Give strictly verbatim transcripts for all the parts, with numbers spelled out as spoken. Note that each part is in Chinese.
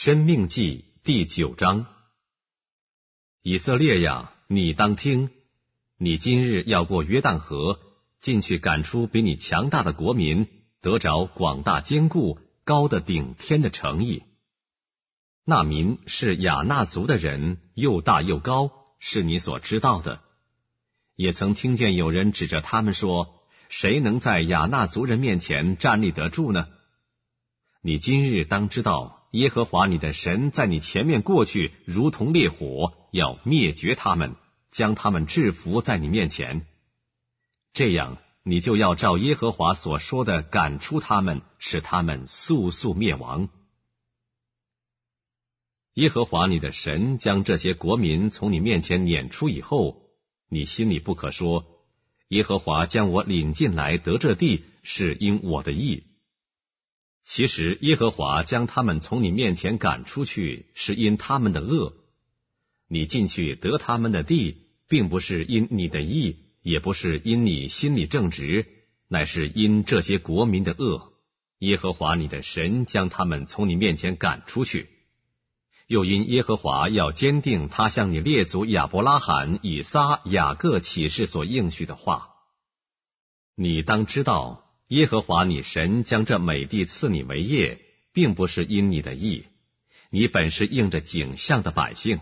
申命记第九章。以色列呀，你当听，你今日要过约旦河，进去赶出比你强大的国民，得着广大坚固、高的顶天的城邑。那民是亚衲族的人，又大又高，是你所知道的。也曾听见有人指着他们说，谁能在亚衲族人面前站立得住呢？你今日当知道，耶和华你的神在你前面过去，如同烈火，要灭绝他们，将他们制服在你面前。这样，你就要照耶和华所说的赶出他们，使他们速速灭亡。耶和华你的神将这些国民从你面前撵出以后，你心里不可说，耶和华将我领进来得这地，是因我的义。其实耶和华将他们从你面前赶出去，是因他们的恶。你进去得他们的地，并不是因你的义，也不是因你心里正直，乃是因这些国民的恶。耶和华你的神将他们从你面前赶出去。又因耶和华要坚定他向你列祖亚伯拉罕、以撒、雅各起誓所应许的话。你当知道，耶和华你神将这美地赐你为业，并不是因你的义，你本是应着景象的百姓。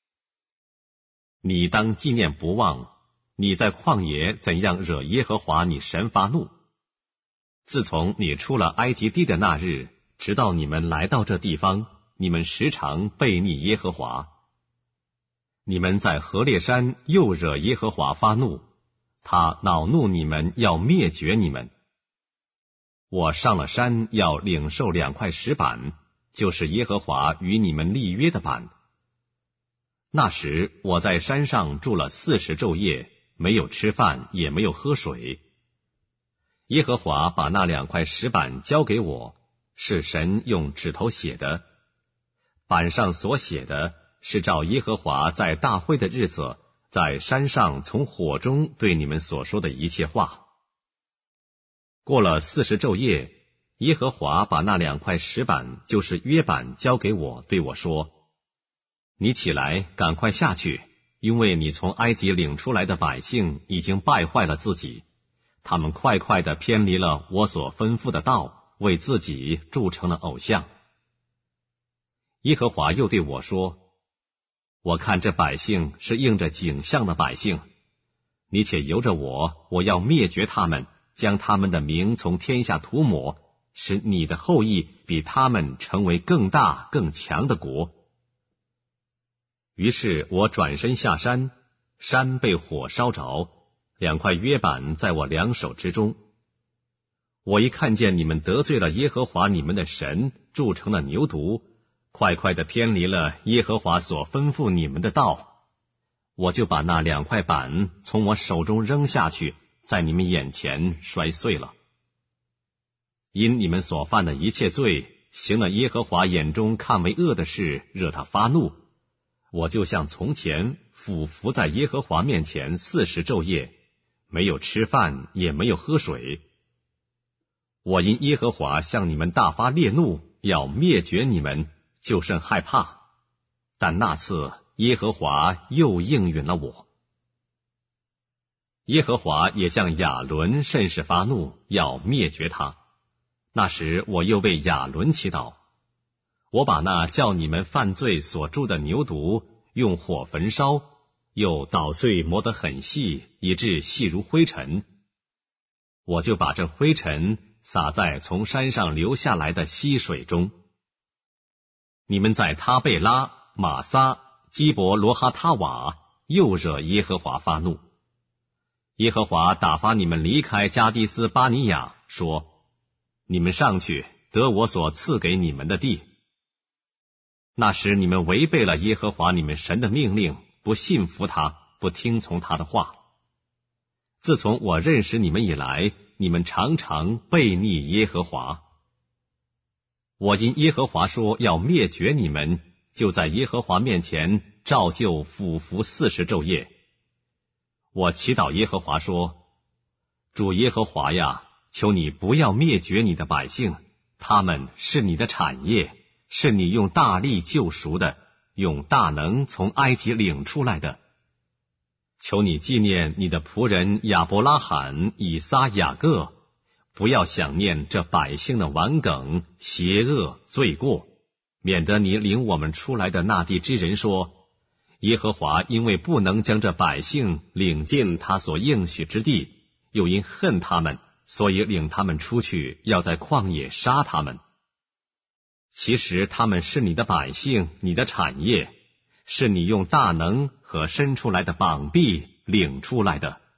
你当纪念不忘，你在旷野怎样惹耶和华你神发怒。自从你出了埃及地的那日，直到你们来到这地方，你们时常悖逆耶和华。你们在何烈山又惹耶和华发怒，他恼怒你们，要灭绝你们。我上了山，要领受两块石板，就是耶和华与你们立约的板。那时我在山上住了四十昼夜，没有吃饭，也没有喝水。耶和华把那两块石板交给我，是神用指头写的。板上所写的是照耶和华在大会的日子，在山上从火中对你们所说的一切话。过了四十昼夜，耶和华把那两块石板，就是约板，交给我，对我说：你起来，赶快下去，因为你从埃及领出来的百姓已经败坏了自己，他们快快地偏离了我所吩咐的道，为自己铸成了偶像。耶和华又对我说：我看这百姓是应着景象的百姓，你且由着我，我要灭绝他们，将他们的名从天下涂抹，使你的后裔比他们成为更大更强的国。于是我转身下山，山被火烧着，两块约板在我两手之中。我一看见你们得罪了耶和华你们的神，铸成了牛犊，快快地偏离了耶和华所吩咐你们的道，我就把那两块板从我手中扔下去，在你们眼前摔碎了。因你们所犯的一切罪，行了耶和华眼中看为恶的事，惹他发怒，我就像从前俯伏在耶和华面前四十昼夜，没有吃饭，也没有喝水。我因耶和华向你们大发烈怒，要灭绝你们，就甚害怕。但那次耶和华又应允了我。耶和华也向亚伦甚是发怒，要灭绝他。那时我又为亚伦祈祷，我把那叫你们犯罪所铸的牛犊用火焚烧，又捣碎磨得很细，以致细如灰尘。我就把这灰尘撒在从山上流下来的溪水中。你们在他贝拉、玛撒、基伯罗哈他瓦又惹耶和华发怒。耶和华打发你们离开加低斯巴尼亚，说：你们上去得我所赐给你们的地。那时你们违背了耶和华你们神的命令，不信服他，不听从他的话。自从我认识你们以来，你们常常悖逆耶和华。我因耶和华说要灭绝你们，就在耶和华面前照旧俯伏四十昼夜。我祈祷耶和华说：主耶和华呀，求你不要灭绝你的百姓，他们是你的产业， 是你用大力救赎的，用大能从埃及领出来的。求你纪念你的仆人亚伯拉罕、以撒、雅各，不要想念这百姓的顽梗、邪恶、罪过，免得你领我们出来的那地之人说，耶和华因为不能将这百姓领进他所应许之地，又因恨他们，所以领他们出去，要在旷野杀他们。其实他们是你的百姓，你的产业，是你用大能和伸出来的膀臂领出来的。